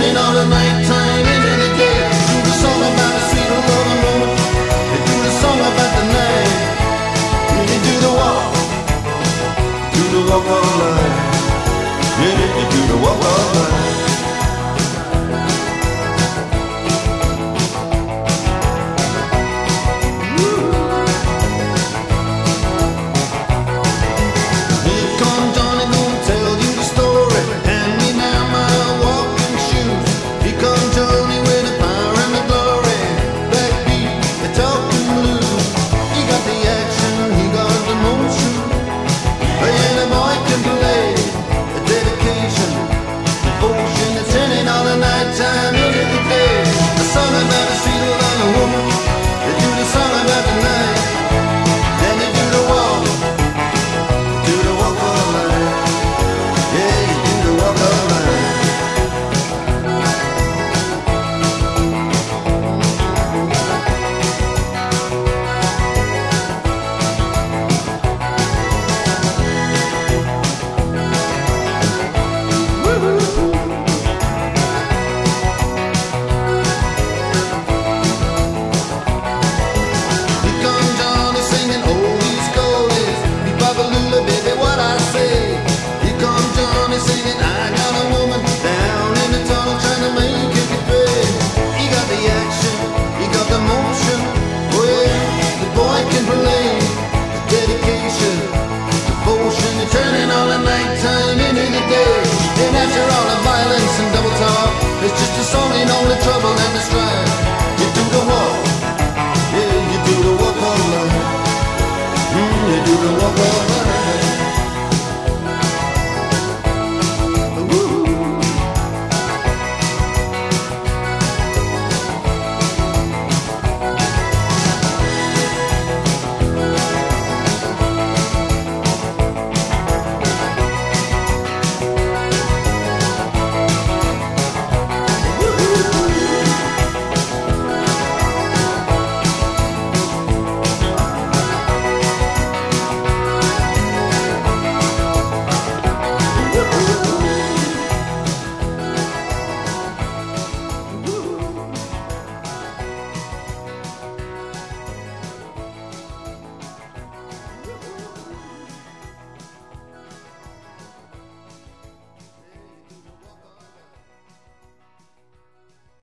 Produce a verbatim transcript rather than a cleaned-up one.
turning all the nighttime into the day. Do the song about the sweet love and moment. They do the song about the night. Yeah, they do the walk, do the walk all night. Yeah, they do the walk all night. It's just a song ain't only trouble.